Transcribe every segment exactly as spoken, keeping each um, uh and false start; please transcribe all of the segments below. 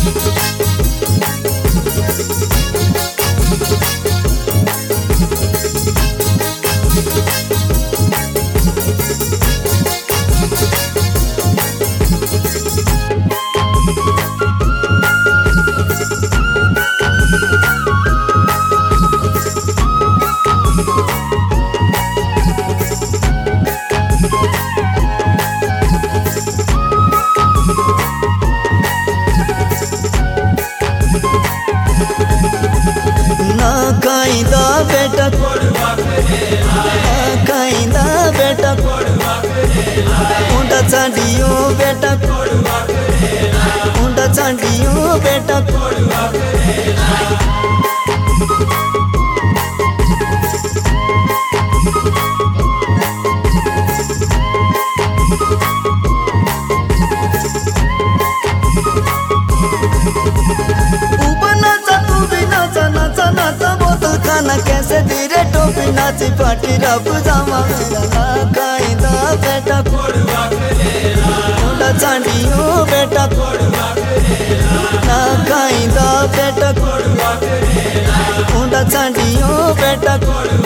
काइंदा बेटा काइंदा बेटा उंडा चांडियो बेटा उंडा चांडियो बेटा खाना कैसे धीरे टोपी नाची पाटी रब जामा मेरा ना काइंदा बेटा उंडा चांडियो बेटा ना काइंदा बेटा उंडा चांडियो बेटा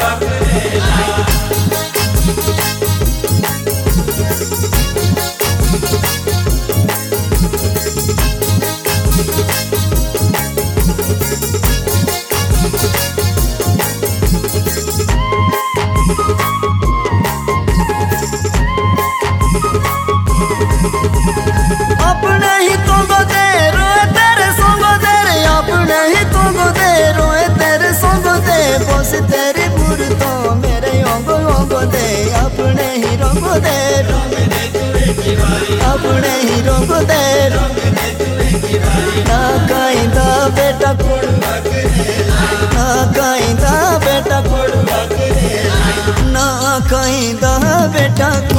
अपने ही तो गोदे रोए तेरे संग दे अपने ही तो गोदे रोए तेरे संग दे बस तेरी मूर्तो मेरे अंग अंग दे अपने ही रंग दे अपने ही रंग दे ना काइंदा बेटा ना काइंदा बेटा ना काइंदा बेटा।